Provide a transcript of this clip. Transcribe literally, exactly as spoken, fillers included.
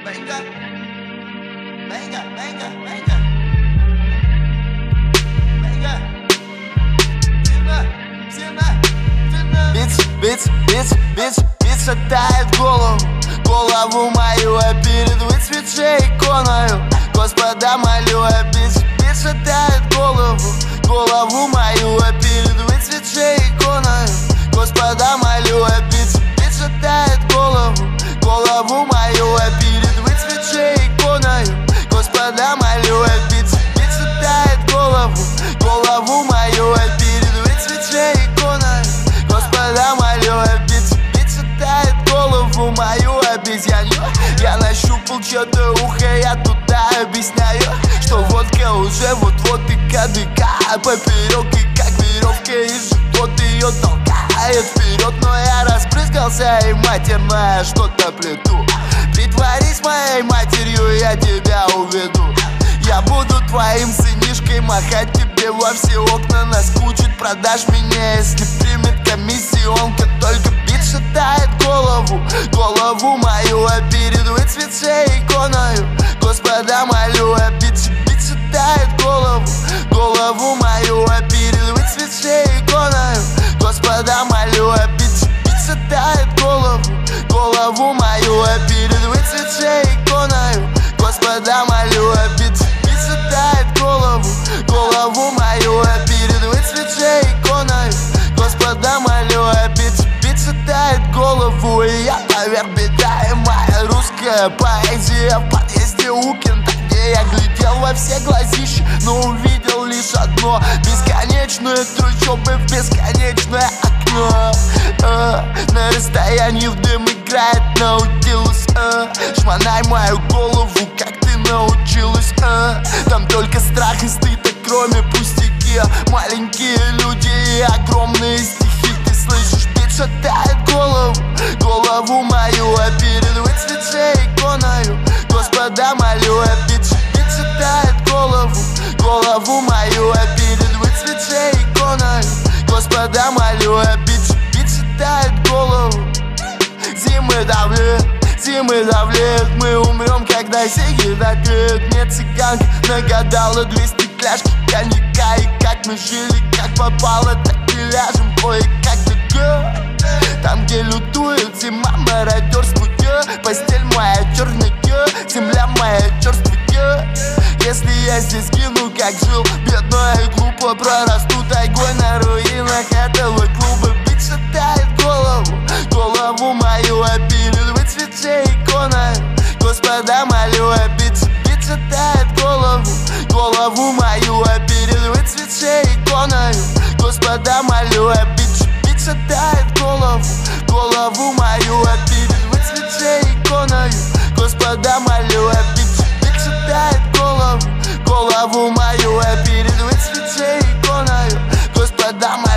Venga, venga, venga, venga, venga, сильно, сильно, сильно. Бит, бит, бит, бит, бит шатает голову, голову мою, а перед выцветшей иконою Господа молю, а бит, бит шатает голову, голову мою, а перед выцветшей иконою Господа молю, а бит, бит шатает голову, голову мою, а перед выцветшей иконою Господа молю, а бит, бит шатает голову, голову мою, а перед выцветшей иконою Господа молю, а бит, бит шатает голову мою обезьянью. Я нащупал чьё-то ухо, я туда объясняю, что водка уже вот-вот и кадыка поперек, и как веревка из живот ее толкает вперед. Но я распрыскался и матерное что-то плету. Притворись моей матерью, я тебя уведу. Я буду твоим сынишкой, махать тебе во все окна. Наскучит, продашь меня, если примет комиссионка. Только бит шатает голову, голову мою, а перед выцветшей иконою Господа молю, а бит, бит шатает голову, голову мою, а перед выцветшей иконою Господа молю, а бит, бит шатает голову, голову мою, а перед выцветшей иконою Господа молю, а бит, бит шатает голову, голову мою, а перед выцветшей иконою Господа молю, а бит, бит шатает голову. И я поверь, беда, и моя русская поэзия в подъезде у Кента, где я глядел во все глазища, но увидел лишь одно: бесконечные трущобы в бесконечное окно. а, На расстоянии в дым играет наутилус. а, Шмонай мою голову, как ты научилась. а, Там только страх и стыд, а кроме пустяки маленькие люди и огромные стихи. Ты слышишь, бит шатает голову, голову мою, а перед выцветшей иконою Господа молю, а бит, бит шатает голову, голову мою, а перед выцветшей иконою Господа молю, а бит, бит шатает голову. Зимы давлеют, зимы давлеют, мы умрем, когда сиги доклеют. Мне цыганка нагадала двести кляшки коньяка, и как мы жили, как попало, так и ляжем кое-как такое. Там, где лютует зима, мародерствует, постель моя черная, земля моя черствая. Если я здесь гину, как жил, бедно и глупо, прорасту тайгой на руинах этого клуба. Бит шатает голову, голову мою, а перед выцветшей иконою Господа молю, а бит, бит шатает голову, голову мою, а перед выцветшей иконою Господа молю, а бит, бит шатает голову, голову мою, а перед выцветшей иконою Господа молю, а бит, бит шатает голову, голову мою, а перед выцветшей иконою Господа молю.